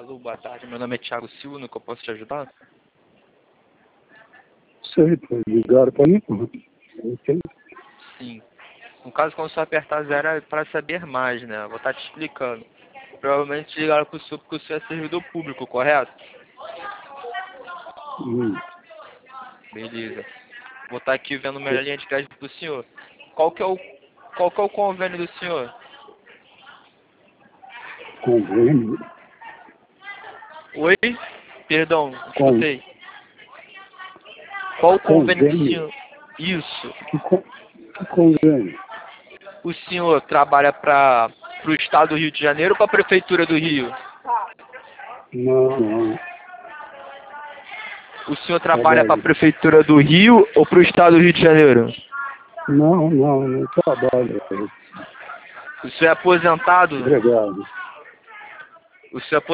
Alô, boa tarde. Meu nome é Thiago Silva, no que eu posso te ajudar? Sei, ligaram para mim, porra. Ok. Sim. No caso, quando você apertar 0 é para saber mais, né? Vou estar te explicando. Provavelmente ligaram para o senhor porque o senhor é servidor público, correto? Beleza. Vou estar aqui vendo minha linha de crédito do senhor. Qual que é o convênio do senhor? Convênio. Oi? Perdão, não Com, escutei. Qual o convênio do convênio? senhor? Isso. Que convênio? O senhor trabalha para o estado do Rio de Janeiro ou para a prefeitura do Rio? Não. O senhor trabalha para a prefeitura do Rio ou para o estado do Rio de Janeiro? Não trabalho. O senhor é aposentado? Obrigado. O senhor é